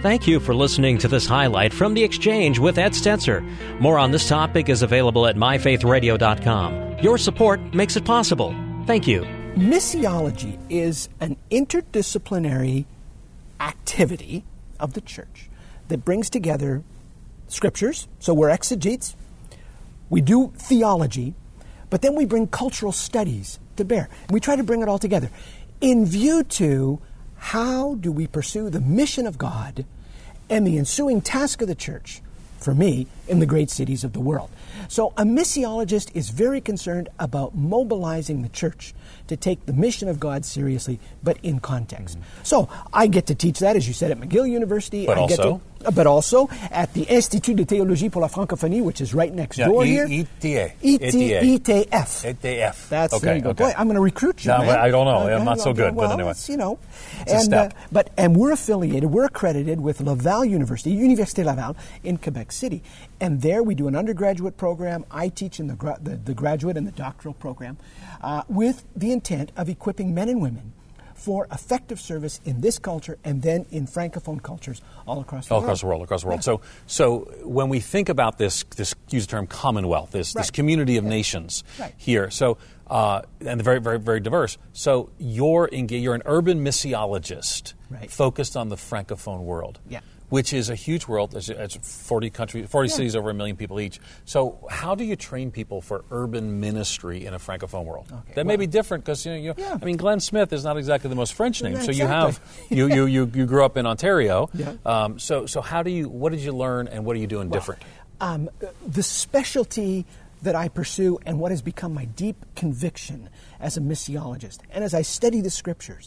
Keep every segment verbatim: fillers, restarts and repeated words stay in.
Thank you for listening to this highlight from The Exchange with Ed Stetzer. More on this topic is available at my faith radio dot com. Your support makes it possible. Thank you. Missiology is an interdisciplinary activity of the church that brings together scriptures, so we're exegetes, we do theology, but then we bring cultural studies to bear. We try to bring it all together in view to how do we pursue the mission of God and the ensuing task of the church, for me, in the great cities of the world. So a missiologist is very concerned about mobilizing the church to take the mission of God seriously, but in context. Mm-hmm. So I get to teach that, as you said, at McGill University. But I also? Get to, but also at the Institut de Théologie pour la Francophonie, which is right next yeah, door e- here. E T A. E T E T F. E T F. That's, okay, there you go. Okay. Boy, I'm going to recruit you, no, man. I don't know. Okay, I'm not so okay, good, well, but anyway. It's, you know. It's a and, step. Uh, but, and we're affiliated, we're accredited with Laval University, Université Laval in Quebec City. And there we do an undergraduate program. I teach in the, gra- the, the graduate and the doctoral program uh, with the intent of equipping men and women for effective service in this culture and then in Francophone cultures all across the all world. All across the world, across the world. Yeah. So so when we think about this, this use the term commonwealth, this, Right. this community of Yeah. nations Right. here, so uh, and very, very, very diverse. So you're, enga- you're an urban missiologist Right. focused on the Francophone world. Yeah. Which is a huge world. It's, it's forty countries, forty Yeah. cities, over a million people each. So, how do you train people for urban ministry in a francophone world? Okay, that may well- be different because you know, you, Yeah. I mean, Glenn Smith is not exactly the most French name. Yeah, so you exactly. have you, you you you grew up in Ontario. Yeah. Um, so so how do you? What did you learn, and what are you doing Well, different? Um, the specialty that I pursue and what has become my deep conviction as a missiologist and as I study the scriptures,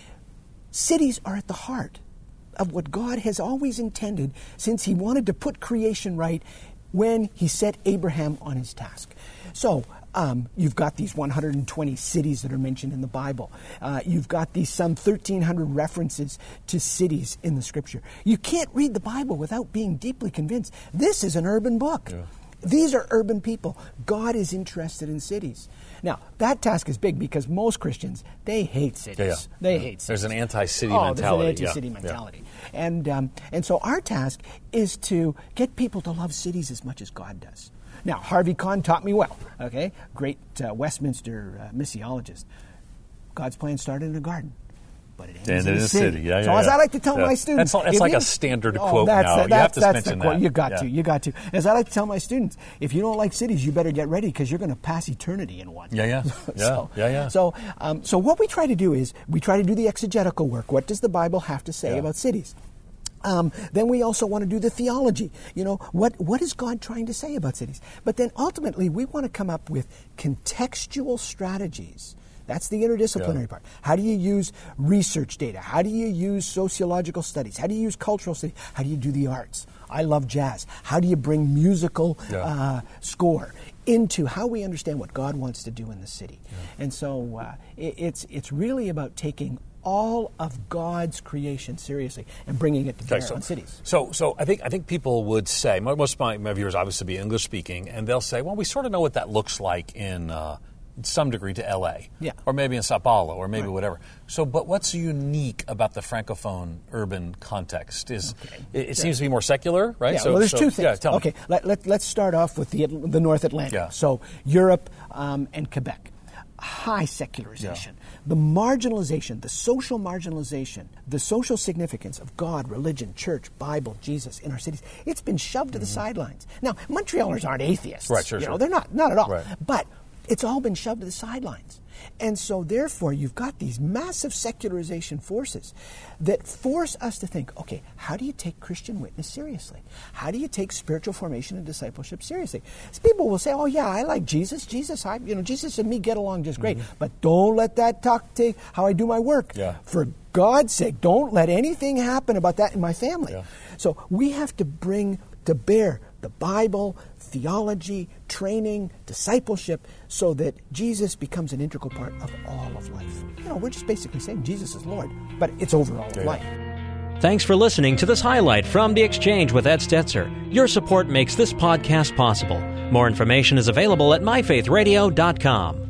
cities are at the heart of what God has always intended since He wanted to put creation right when He set Abraham on his task. So, um, you've got these one hundred twenty cities that are mentioned in the Bible. Uh, you've got these some thirteen hundred references to cities in the Scripture. You can't read the Bible without being deeply convinced this is an urban book. Yeah. These are urban people. God is interested in cities. Now, that task is big because most Christians, they hate cities. Yeah, yeah. They Yeah. hate cities. There's an anti-city oh, mentality. There's an anti-city Yeah. mentality. And, um, and so our task is to get people to love cities as much as God does. Now, Harvey Kahn taught me well, okay? Great uh, Westminster uh, missiologist. God's plan started in a garden. But it ends And in in a a city. city. Yeah, so yeah, as yeah. I like to tell Yeah. my students... That's, that's if like you- a standard Oh, quote that's now. the- You that's, have to that's mention the quote. that. You got Yeah. to. You got to. As I like to tell my students, if you don't like cities, you better get ready because you're going to pass eternity in one. Yeah, yeah. Yeah, so, yeah, yeah. So, um, so what we try to do is we try to do the exegetical work. What does the Bible have to say Yeah. about cities? Um, then we also want to do the theology. You know, what, what is God trying to say about cities? But then ultimately, we want to come up with contextual strategies. That's the interdisciplinary Yeah. part. How do you use research data? How do you use sociological studies? How do you use cultural studies? How do you do the arts? I love jazz. How do you bring musical Yeah. uh, score into how we understand what God wants to do in the city? Yeah. And so uh, it, it's it's really about taking all of God's creation seriously and bringing it to bear Okay, so, on cities. So, so I think I think people would say mo- most of my, my viewers obviously be English speaking, and they'll say, "Well, we sort of know what that looks like in uh, some degree to L A, Yeah. or maybe in Sao Paulo, or maybe Right. whatever." So, but what's unique about the francophone urban context? Is Okay. it, it seems to be more secular, right? Yeah, so, well, there's so- two things. Yeah, tell okay, me. let, let, let's start off with the, Atl- the North Atlantic. Yeah. So Europe um, and Quebec. High secularization. The marginalization, the social marginalization, the social significance of God, religion, church, Bible, Jesus in our cities, it's been shoved to the sidelines. Now, Montrealers aren't atheists. Right, sure, you sure. know, they're not, not at all. Right. But it's all been shoved to the sidelines. And so, therefore, you've got these massive secularization forces that force us to think, okay, how do you take Christian witness seriously? How do you take spiritual formation and discipleship seriously? So people will say, oh, yeah, I like Jesus. Jesus, I, you know, Jesus and me get along just great. Mm-hmm. But don't let that talk to how I do my work. Yeah. For God's sake, don't let anything happen about that in my family. Yeah. So we have to bring to bear the Bible, theology, training, discipleship, so that Jesus becomes an integral part of all of life. You know, we're just basically saying Jesus is Lord, but it's over all Yeah. of life. Thanks for listening to this highlight from The Exchange with Ed Stetzer. Your support makes this podcast possible. More information is available at my faith radio dot com.